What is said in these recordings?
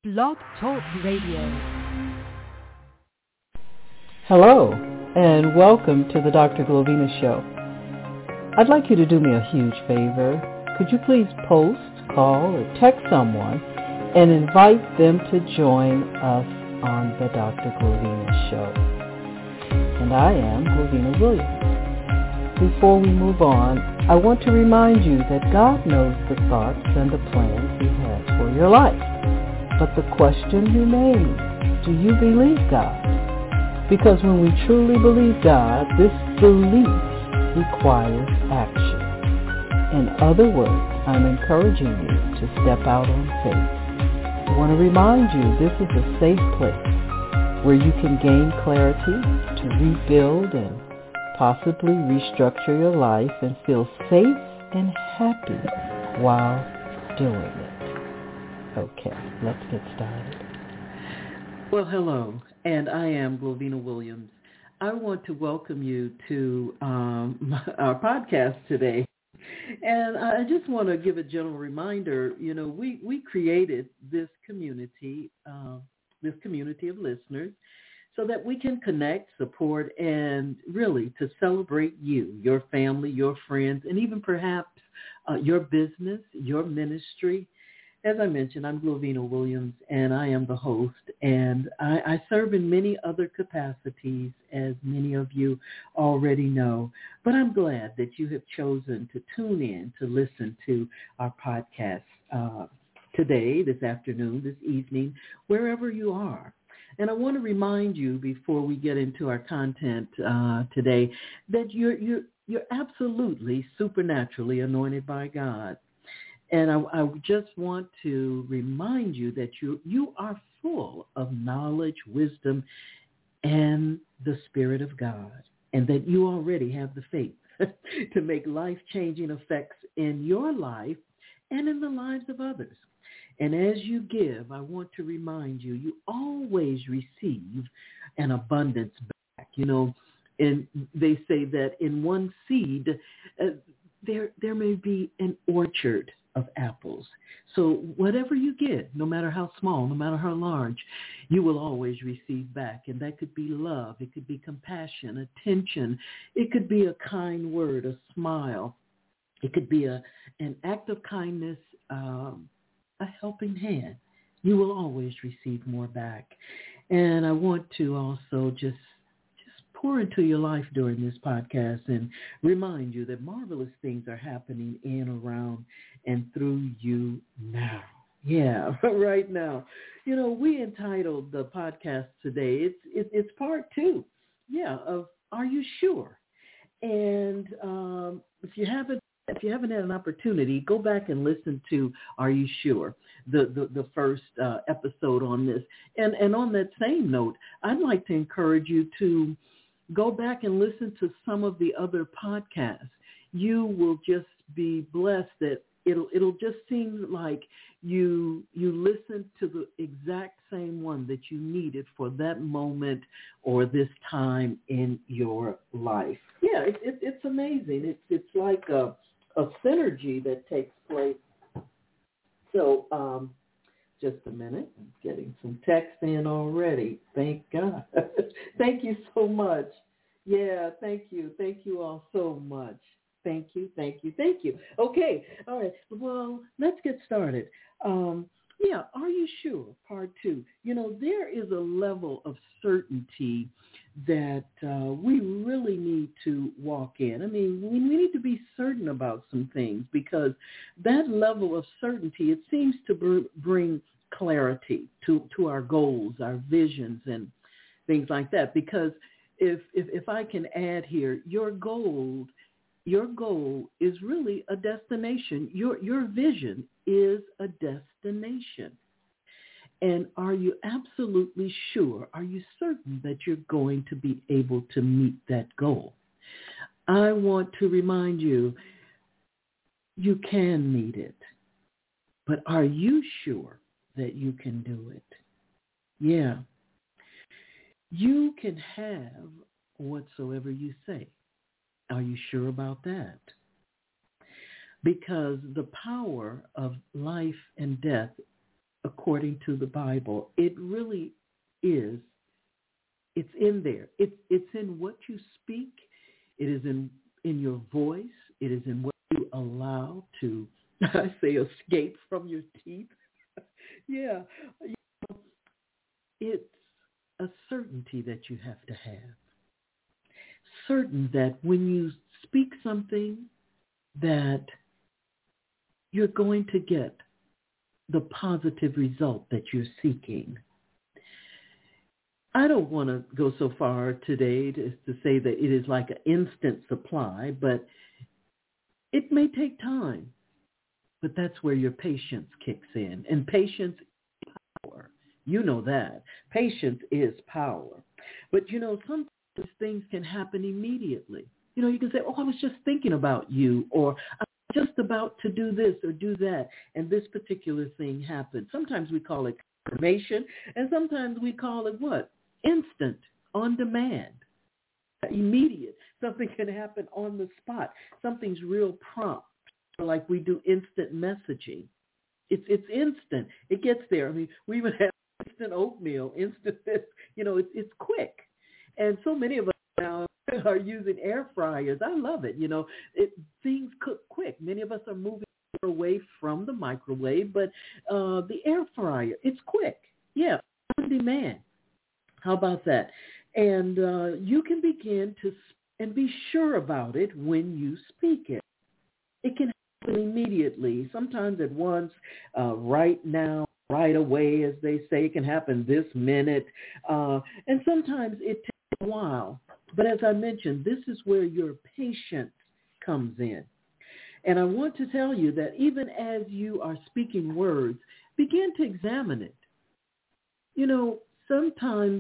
Blog Talk Radio. Hello, and welcome to the Dr. Glovina Show. I'd like you to do me a huge favor. Could you please post, call, or text someone and invite them to join us on the Dr. Glovina Show? And I am Glovina Williams. Before we move on, I want to remind you that God knows the thoughts and the plans He has for your life. But the question remains, do you believe God? Because when we truly believe God, this belief requires action. In other words, I'm encouraging you to step out on faith. I want to remind you this is a safe place where you can gain clarity to rebuild and possibly restructure your life and feel safe and happy while doing it. Okay, let's get started. Well, hello, and I am Glovina Williams. I want to welcome you to our podcast today. And I just want to give a general reminder, we created this community of listeners so that we can connect, support, and really to celebrate you, your family, your friends, and even perhaps your business, your ministry. As I mentioned, I'm Glovina Williams, and I am the host, and I serve in many other capacities, as many of you already know. But I'm glad that you have chosen to tune in to listen to our podcast today, this afternoon, this evening, wherever you are. And I want to remind you before we get into our content today that you're absolutely supernaturally anointed by God. And I just want to remind you that you are full of knowledge, wisdom, and the Spirit of God, and that you already have the faith to make life-changing effects in your life and in the lives of others. And as you give, I want to remind you, you always receive an abundance back. And they say that in one seed, there may be an orchard of apples. So whatever you get, no matter how small, no matter how large, you will always receive back. And that could be love. It could be compassion, attention. It could be a kind word, a smile. It could be an act of kindness, a helping hand. You will always receive more back. And I want to also just pour into your life during this podcast and remind you that marvelous things are happening in, around, and through you now. Yeah, right now. We entitled the podcast today, it's part 2, of Are You Sure? And if you haven't had an opportunity, go back and listen to Are You Sure? The first episode on this. And on that same note, I'd like to encourage you to go back and listen to some of the other podcasts. You will just be blessed that it'll just seem like you listened to the exact same one that you needed for that moment or this time in your life. Yeah, it's amazing. It's like a synergy that takes place. So just a minute. I'm getting some text in already. Thank God. Thank you so much. Yeah, thank you. Thank you all so much. Thank you. Okay. All right. Well, let's get started. Are you sure? Part 2. There is a level of certainty that we really need to walk in. I mean, we need to be certain about some things because that level of certainty, it seems to bring clarity to our goals, our visions, and things like that. Because if I can add here, your goal is really a destination. Your vision is a destination. And are you absolutely sure? Are you certain that you're going to be able to meet that goal? I want to remind you, you can meet it. But are you sure that you can do it? Yeah. You can have whatsoever you say. Are you sure about that? Because the power of life and death according to the Bible. It really is. It's in there. It's in what you speak. It is in your voice. It is in what you allow to, I say, escape from your teeth. Yeah. It's a certainty that you have to have. Certain that when you speak something that you're going to get the positive result that you're seeking. I don't want to go so far today to say that it is like an instant supply, but it may take time. But that's where your patience kicks in. And patience is power. You know that. Patience is power. But, sometimes things can happen immediately. You can say, oh, I was just thinking about you, or I'm just about to do this or do that, and this particular thing happened. Sometimes we call it confirmation, and sometimes we call it what? Instant, on demand, immediate. Something can happen on the spot. Something's real prompt, like we do instant messaging. It's instant. It gets there. I mean, we even have instant oatmeal, instant this. It's quick. And so many of us now are using air fryers. I love it. Things cook quick. Many of us are moving away from the microwave, but the air fryer, it's quick. Yeah, on demand. How about that? And you can begin to and be sure about it when you speak it. It can happen immediately, sometimes at once, right now, right away, as they say. It can happen this minute. And sometimes it takes a while. But as I mentioned, this is where your patience comes in. And I want to tell you that even as you are speaking words, begin to examine it. Sometimes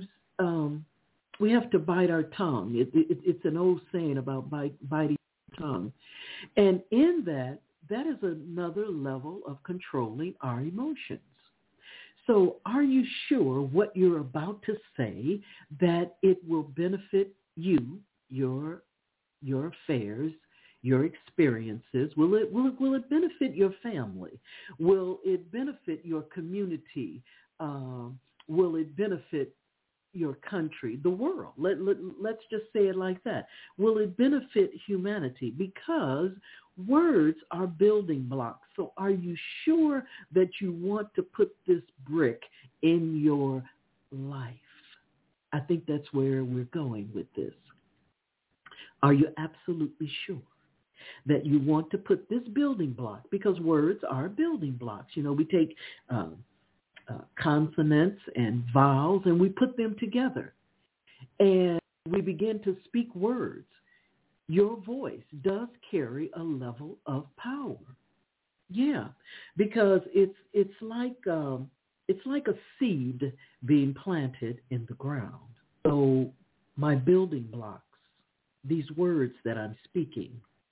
we have to bite our tongue. It's an old saying about biting your tongue. And in that is another level of controlling our emotions. So are you sure what you're about to say, that it will benefit you, your affairs, your experiences? Will it benefit your family? Will it benefit your community? Will it benefit your country, the world? Let's just say it like that. Will it benefit humanity? Because words are building blocks. So are you sure that you want to put this brick in your life? I think that's where we're going with this. Are you absolutely sure that you want to put this building block? Because words are building blocks. We take consonants and vowels, and we put them together, and we begin to speak words. Your voice does carry a level of power. Yeah, because it's like a seed being planted in the ground. So my building blocks, these words that I'm speaking,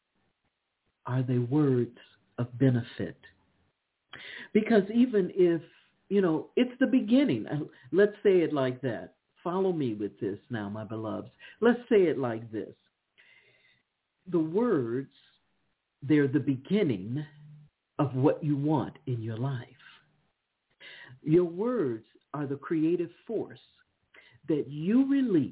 are they words of benefit? Because even if it's the beginning. Let's say it like that. Follow me with this now, my beloveds. Let's say it like this. The words, they're the beginning of what you want in your life. Your words are the creative force that you release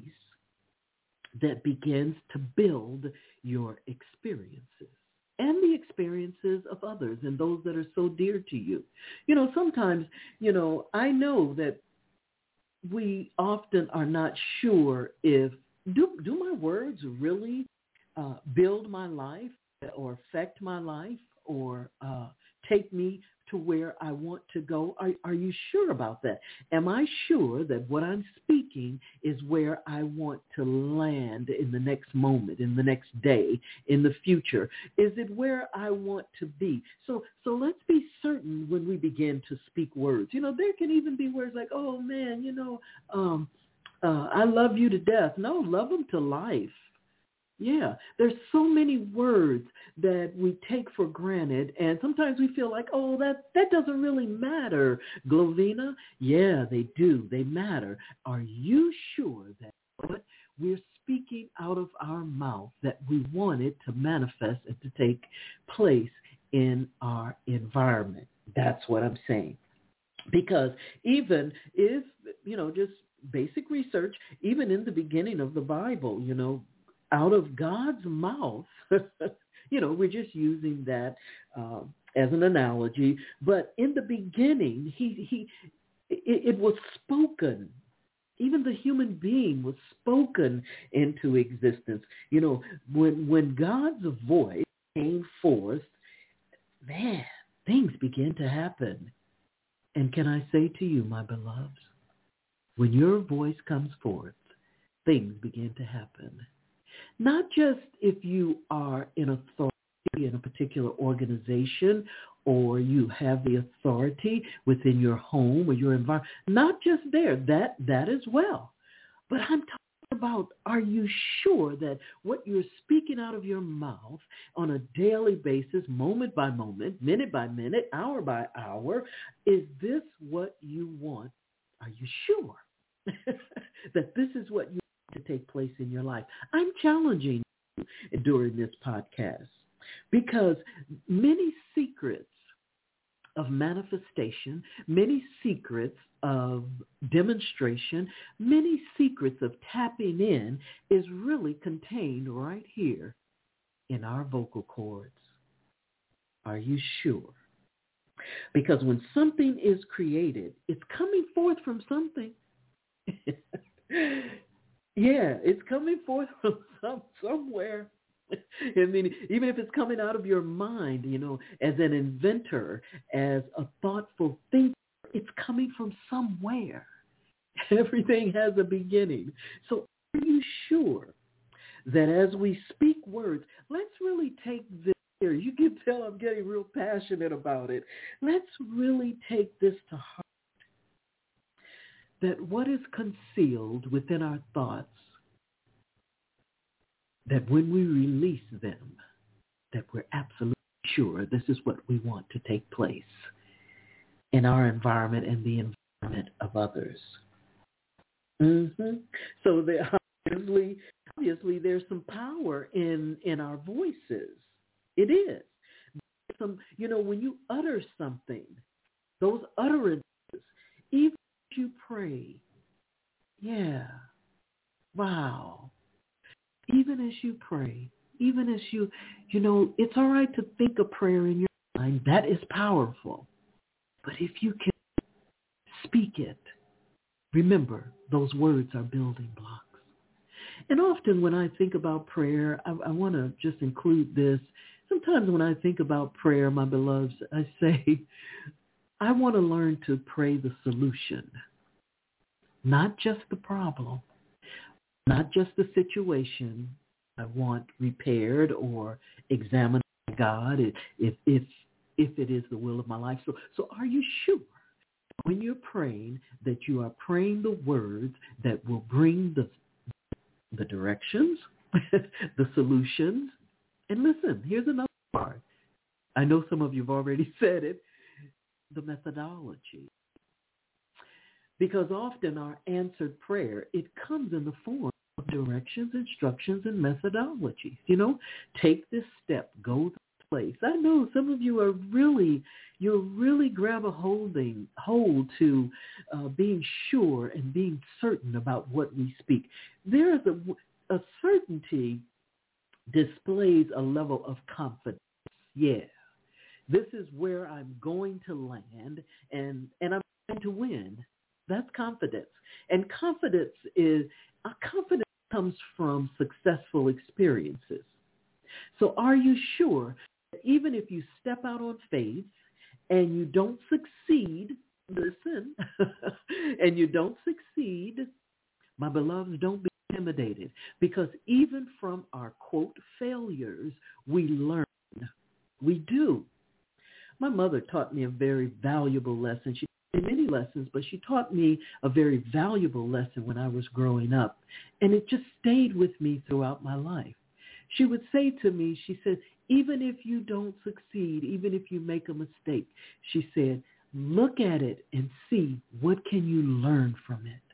that begins to build your experiences and the experiences of others and those that are so dear to you. Sometimes, I know that we often are not sure if, do my words really build my life or affect my life or take me to where I want to go? Are you sure about that? Am I sure that what I'm speaking is where I want to land in the next moment, in the next day, in the future? Is it where I want to be? So let's be certain when we begin to speak words. There can even be words like, oh man, I love you to death. No, love them to life. Yeah, there's so many words that we take for granted, and sometimes we feel like, oh, that doesn't really matter, Glovina. Yeah, they do. They matter. Are you sure that what we're speaking out of our mouth, that we want it to manifest and to take place in our environment? That's what I'm saying. Because even if, just basic research, even in the beginning of the Bible, out of God's mouth, we're just using that as an analogy. But in the beginning, it was spoken. Even the human being was spoken into existence. When God's voice came forth, man, things began to happen. And can I say to you, my beloveds, when your voice comes forth, things begin to happen. Not just if you are in authority in a particular organization, or you have the authority within your home or your environment. Not just there, that as well. But I'm talking about, are you sure that what you're speaking out of your mouth on a daily basis, moment by moment, minute by minute, hour by hour, is this what you want? Are you sure that this is what you want to take place in your life? I'm challenging you during this podcast, because many secrets of manifestation, many secrets of demonstration, many secrets of tapping in is really contained right here in our vocal cords. Are you sure? Because when something is created, it's coming forth from something. Yeah, it's coming forth from somewhere. I mean, even if it's coming out of your mind, as an inventor, as a thoughtful thinker, it's coming from somewhere. Everything has a beginning. So are you sure that as we speak words, let's really take this here. You can tell I'm getting real passionate about it. Let's really take this to heart, that what is concealed within our thoughts, that when we release them, that we're absolutely sure this is what we want to take place in our environment and the environment of others. So there, obviously there's some power in our voices. It is. When you utter something, those utterances, even as you pray, yeah, wow. Even as you pray, even as it's all right to think a prayer in your mind. That is powerful. But if you can speak it, remember, those words are building blocks. And often when I think about prayer, I want to just include this. Sometimes when I think about prayer, my beloveds, I say, I want to learn to pray the solution, not just the problem. Not just the situation I want repaired or examined by God, if it is the will of my life. So are you sure when you're praying that you are praying the words that will bring the directions, the solutions? And listen, here's another part. I know some of you have already said it, the methodology. Because often our answered prayer, it comes in the form of directions, instructions, and methodologies. Take this step, go this place. I know some of you you'll really grab a hold to being sure and being certain about what we speak. There is a certainty displays a level of confidence. Yeah. This is where I'm going to land, and I'm going to win. That's confidence. And confidence comes from successful experiences. So are you sure that even if you step out on faith and you don't succeed, listen, and you don't succeed, my beloveds, don't be intimidated, because even from our, quote, failures, we learn. We do. My mother taught me a very valuable lesson. She taught me many lessons, but she taught me a very valuable lesson when I was growing up. And it just stayed with me throughout my life. She would say to me, she said, even if you don't succeed, even if you make a mistake, she said, look at it and see what can you learn from it.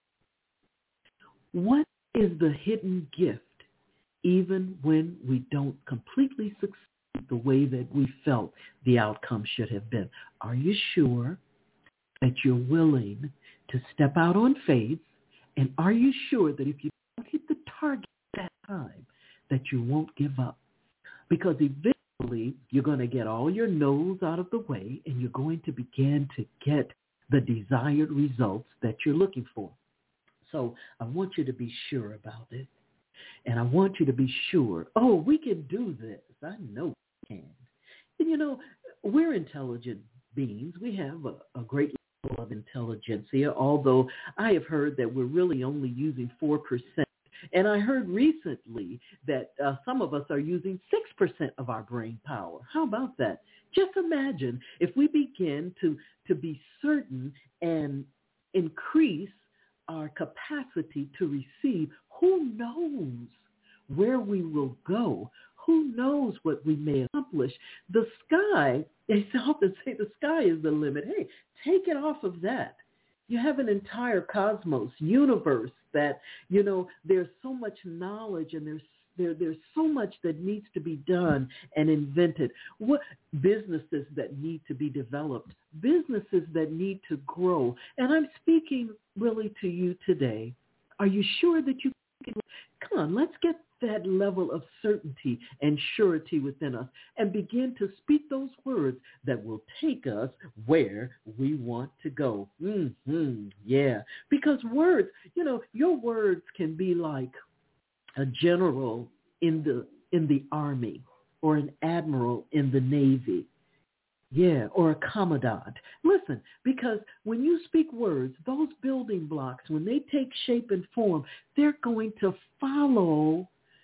What is the hidden gift even when we don't completely succeed the way that we felt the outcome should have been? Are you sure that you're willing to step out on faith? And are you sure that if you don't hit the target at that time, that you won't give up? Because eventually you're going to get all your no's out of the way and you're going to begin to get the desired results that you're looking for. So I want you to be sure about it. And I want you to be sure, oh, we can do this. I know we can. And we're intelligent beings. We have a great level of intelligentsia, although I have heard that we're really only using 4%. And I heard recently that some of us are using 6% of our brain power. How about that? Just imagine if we begin to be certain and increase our capacity to receive. Who knows where we will go? Who knows what we may accomplish? The sky, they often say the sky is the limit. Hey, take it off of that. You have an entire cosmos, universe that, there's so much knowledge and there's so much that needs to be done and invented. What businesses that need to be developed, businesses that need to grow. And I'm speaking really to you today. Are you sure that you can? Come on, let's get that level of certainty and surety within us and begin to speak those words that will take us where we want to go. Yeah, because words, your words can be like a general in the army or an admiral in the Navy. Yeah, or a commandant. Listen, because when you speak words, those building blocks, when they take shape and form, they're going to follow.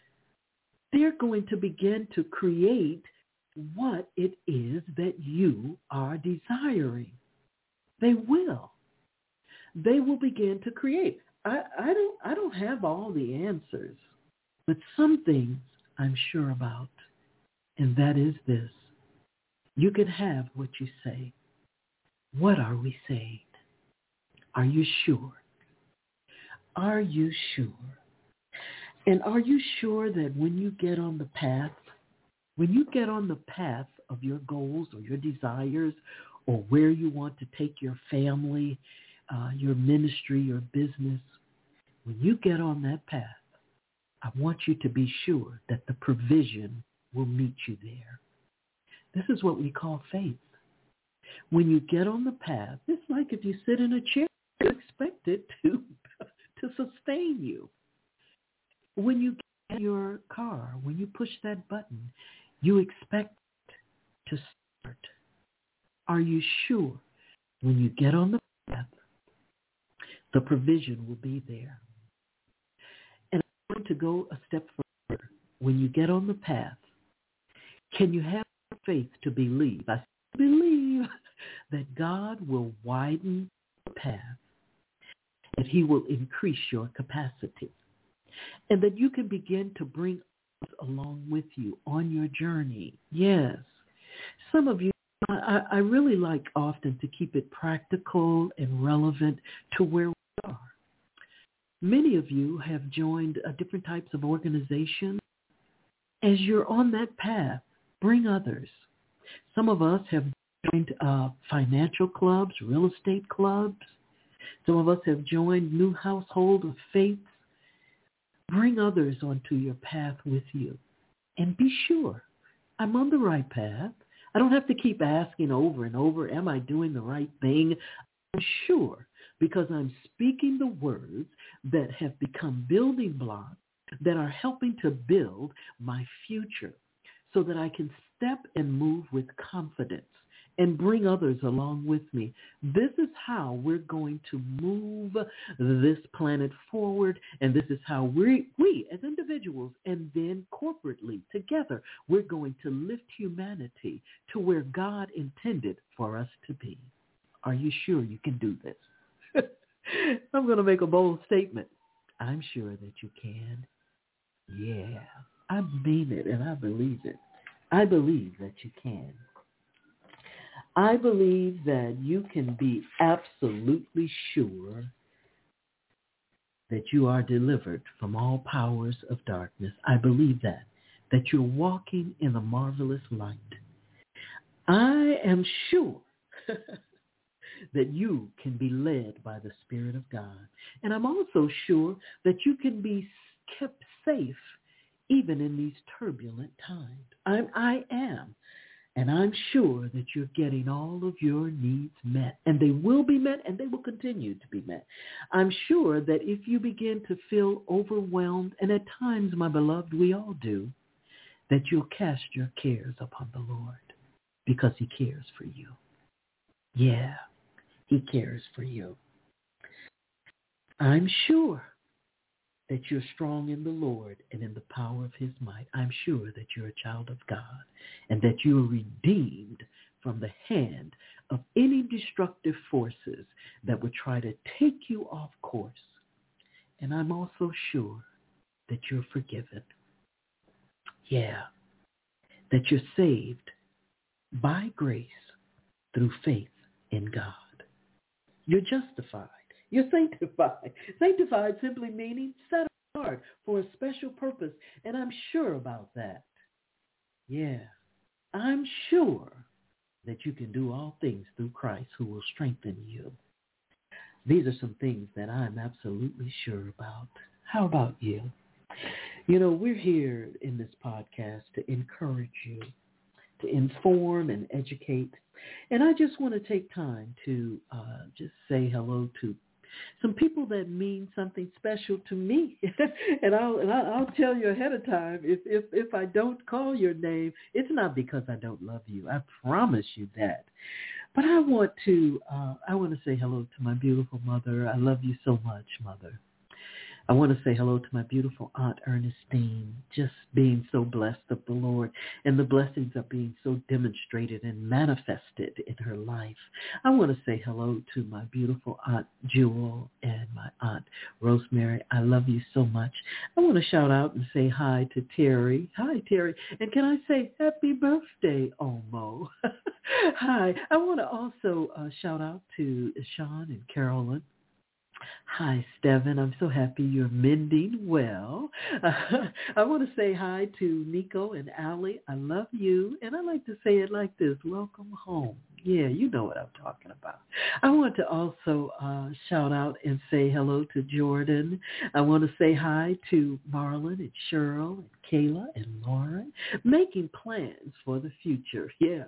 They're going to begin to create what it is that you are desiring. They will. They will begin to create. I don't have all the answers, but some things I'm sure about, and that is this. You can have what you say. What are we saying? Are you sure? Are you sure? And are you sure that when you get on the path of your goals or your desires or where you want to take your family, your ministry, your business, when you get on that path, I want you to be sure that the provision will meet you there. This is what we call faith. When you get on the path, it's like if you sit in a chair, you expect it to sustain you. When you get in your car, when you push that button, you expect it to start. Are you sure when you get on the path, the provision will be there? And I'm going to go a step further. When you get on the path, can you have faith to believe? I believe that God will widen the path, that he will increase your capacity, and that you can begin to bring others along with you on your journey. Yes. Some of you, I really like often to keep it practical and relevant to where we are. Many of you have joined different types of organizations. As you're on that path, bring others. Some of us have joined financial clubs, real estate clubs. Some of us have joined new household of faith. Bring others onto your path with you and be sure I'm on the right path. I don't have to keep asking over and over, am I doing the right thing? I'm sure because I'm speaking the words that have become building blocks that are helping to build my future so that I can step and move with confidence and bring others along with me. This is how we're going to move this planet forward, and this is how we as individuals and then corporately together, we're going to lift humanity to where God intended for us to be. Are you sure you can do this? I'm going to make a bold statement. I'm sure that you can. Yeah, I mean it and I believe it. I believe that you can. I believe that you can be absolutely sure that you are delivered from all powers of darkness. I believe that you're walking in a marvelous light. I am sure that you can be led by the Spirit of God. And I'm also sure that you can be kept safe even in these turbulent times. I am. And I'm sure that you're getting all of your needs met, and they will be met, and they will continue to be met. I'm sure that if you begin to feel overwhelmed, and at times, my beloved, we all do, that you'll cast your cares upon the Lord because he cares for you. Yeah, he cares for you. I'm sure that you're strong in the Lord and in the power of his might. I'm sure that you're a child of God and that you are redeemed from the hand of any destructive forces that would try to take you off course. And I'm also sure that you're forgiven. Yeah, that you're saved by grace through faith in God. You're justified. You're sanctified. Sanctified simply meaning set apart for a special purpose. And I'm sure about that. Yeah, I'm sure that you can do all things through Christ who will strengthen you. These are some things that I'm absolutely sure about. How about you? You know, we're here in this podcast to encourage you, to inform and educate. And I just want to take time to just say hello to some people that mean something special to me. and I'll tell you ahead of time, if I don't call your name, it's not because I don't love you. I promise you that. But I want to say hello to my beautiful mother. I love you so much, Mother. I want to say hello to my beautiful Aunt Ernestine, just being so blessed of the Lord, and the blessings are being so demonstrated and manifested in her life. I want to say hello to my beautiful Aunt Jewel and my Aunt Rosemary. I love you so much. I want to shout out and say hi to Terry. Hi, Terry. And can I say happy birthday, Omo? Hi. I want to also shout out to Sean and Carolyn. Hi, Steven. I'm so happy you're mending well. I want to say hi to Nico and Allie. I love you. And I like to say it like this. Welcome home. Yeah, you know what I'm talking about. I want to also shout out and say hello to Jordan. I want to say hi to Marlon and Cheryl and Kayla and Lauren, making plans for the future. Yeah.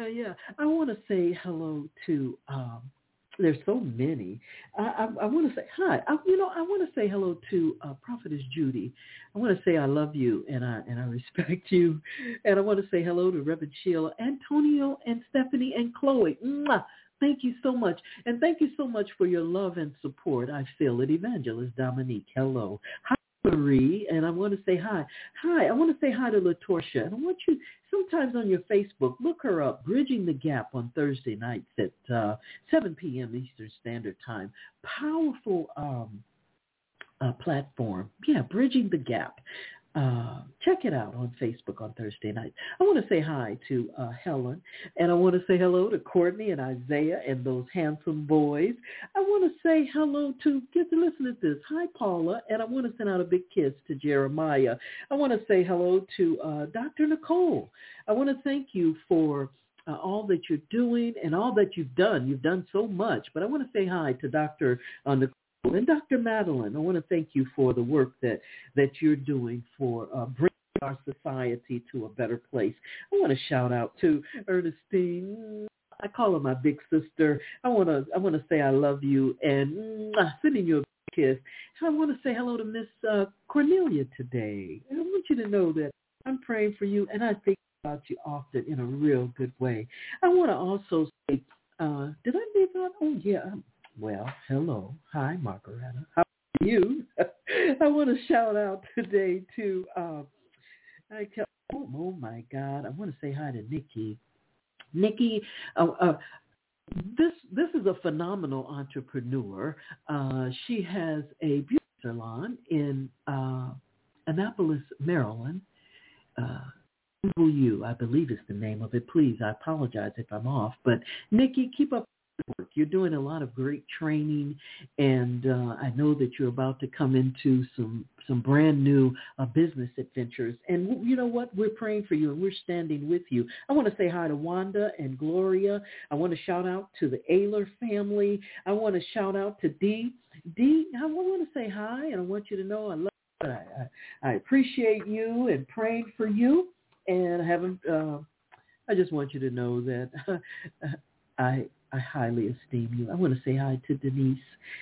I want to say hello to there's so many. I want to say hi. I want to say hello to Prophetess Judy. I want to say I love you and I respect you. And I want to say hello to Reverend Sheila, Antonio, and Stephanie, and Chloe. Mwah! Thank you so much. And thank you so much for your love and support. I feel it. Evangelist Dominique, hello. Hi, Marie, and I want to say hi. Hi, I want to say hi to LaTorsha. And I want you, sometimes on your Facebook, look her up, Bridging the Gap on Thursday nights at 7 p.m. Eastern Standard Time. Powerful platform. Yeah, Bridging the Gap. Check it out on Facebook on Thursday night. I want to say hi to Helen, and I want to say hello to Courtney and Isaiah and those handsome boys. I want to say hello to, get to listen to this. Hi, Paula, and I want to send out a big kiss to Jeremiah. I want to say hello to Dr. Nicole. I want to thank you for all that you're doing and all that you've done. You've done so much, but I want to say hi to Dr. Nicole. And Dr. Madeline, I want to thank you for the work that you're doing for bringing our society to a better place. I want to shout out to Ernestine. I call her my big sister. I want to say I love you and sending you a kiss. I want to say hello to Miss Cornelia today. And I want you to know that I'm praying for you, and I think about you often in a real good way. I want to also say, did I leave out? Oh, yeah. Well, hello. Hi, Margaretta. How are you? I want to shout out today to, oh my God, I want to say hi to Nikki. Nikki, this is a phenomenal entrepreneur. She has a beauty salon in Annapolis, Maryland. I believe is the name of it. Please, I apologize if I'm off. But Nikki, keep up work. You're doing a lot of great training, and I know that you're about to come into some brand new business adventures. And you know what? We're praying for you, and we're standing with you. I want to say hi to Wanda and Gloria. I want to shout out to the Ayler family. I want to shout out to Dee. Dee, I want to say hi, and I want you to know I love you. I appreciate you and praying for you. And I just want you to know that I highly esteem you. I want to say hi to Denise.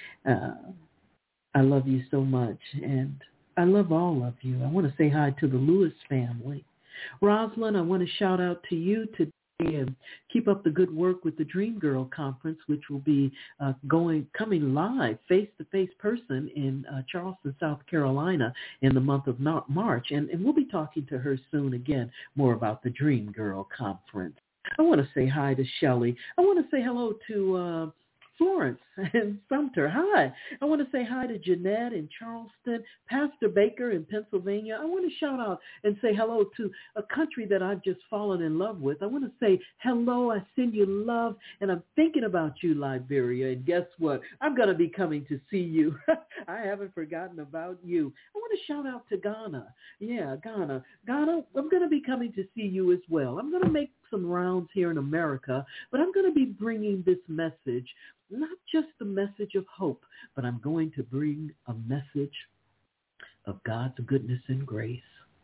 I love you so much, and I love all of you. I want to say hi to the Lewis family. Rosalind, I want to shout out to you today and keep up the good work with the Dream Girl Conference, which will be coming live, face-to-face person in Charleston, South Carolina in the month of March. And we'll be talking to her soon again, more about the Dream Girl Conference. I want to say hi to Shelley. I want to say hello to Florence and Sumter. Hi. I want to say hi to Jeanette in Charleston, Pastor Baker in Pennsylvania. I want to shout out and say hello to a country that I've just fallen in love with. I want to say hello. I send you love, and I'm thinking about you, Liberia. And guess what? I'm going to be coming to see you. I haven't forgotten about you. I want to shout out to Ghana. Yeah, Ghana. Ghana, I'm going to be coming to see you as well. I'm going to make some rounds here in America, but I'm going to be bringing this message, not just the message of hope, but I'm going to bring a message of God's goodness and grace.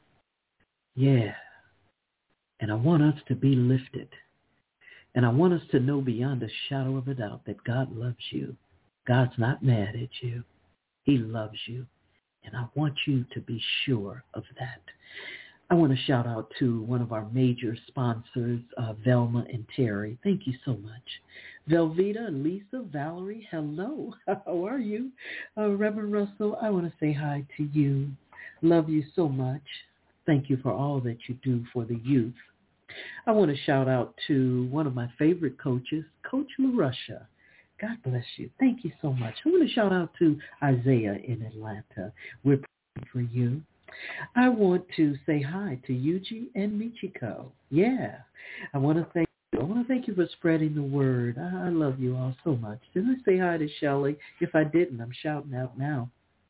Yeah. And I want us to be lifted. And I want us to know beyond a shadow of a doubt that God loves you. God's not mad at you. He loves you. And I want you to be sure of that. I want to shout out to one of our major sponsors, Velma and Terry. Thank you so much. Velveeta and Lisa, Valerie, hello. How are you? Reverend Russell, I want to say hi to you. Love you so much. Thank you for all that you do for the youth. I want to shout out to one of my favorite coaches, Coach LaRusha. God bless you. Thank you so much. I want to shout out to Isaiah in Atlanta. We're praying for you. I want to say hi to Yuji and Michiko. Yeah. I want to thank you for spreading the word. I love you all so much. Did I say hi to Shelley? If I didn't, I'm shouting out now.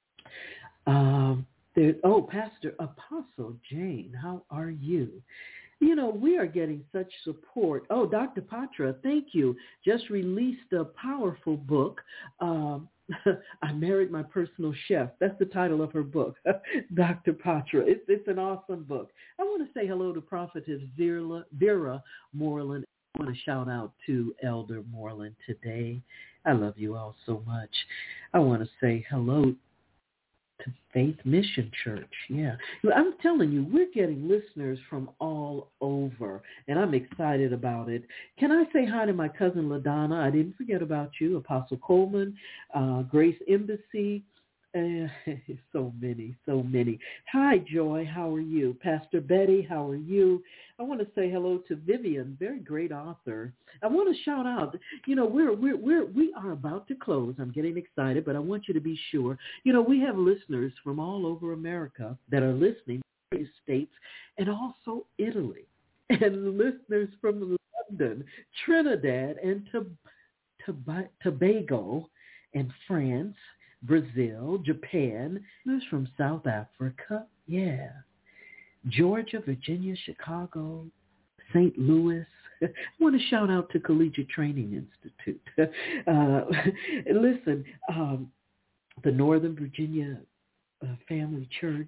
Pastor Apostle Jane, how are you? You know, we are getting such support. Oh, Dr. Patra, thank you. Just released a powerful book. I Married My Personal Chef. That's the title of her book, Dr. Patra. It's an awesome book. I want to say hello to Prophetess Vera Moreland. I want to shout out to Elder Moreland today. I love you all so much. I want to say hello to Faith Mission Church. Yeah. I'm telling you, we're getting listeners from all over, and I'm excited about it. Can I say hi to my cousin LaDonna? I didn't forget about you. Apostle Coleman, Grace Embassy, so many. Hi, Joy. How are you? Pastor Betty, how are you? I want to say hello to Vivian, very great author. I want to shout out, you know, we are about to close. I'm getting excited, but I want you to be sure. You know, we have listeners from all over America that are listening, various states, and also Italy, and listeners from London, Trinidad, and Tobago, and France, Brazil, Japan. There's from South Africa. Yeah. Georgia, Virginia, Chicago, St. Louis. I want to shout out to Collegiate Training Institute. Listen, the Northern Virginia Family Church,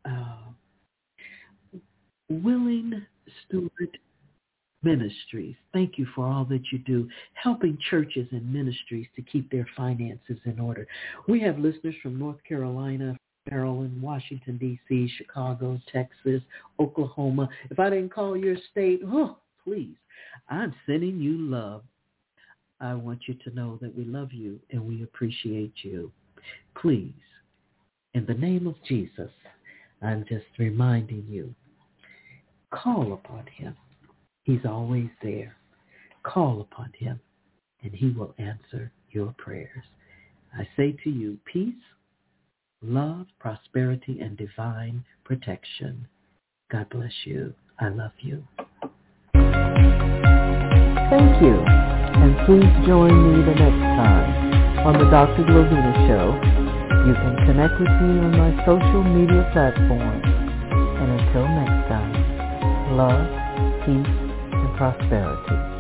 Willing Stewart Ministries. Thank you for all that you do, helping churches and ministries to keep their finances in order. We have listeners from North Carolina, Maryland, Washington, D.C., Chicago, Texas, Oklahoma. If I didn't call your state, please, I'm sending you love. I want you to know that we love you and we appreciate you. Please, in the name of Jesus, I'm just reminding you, call upon him. He's always there. Call upon him, and he will answer your prayers. I say to you, peace, love, prosperity, and divine protection. God bless you. I love you. Thank you. And please join me the next time on the Dr. Glovina Show. You can connect with me on my social media platforms. And until next time, love, peace, and prosperity.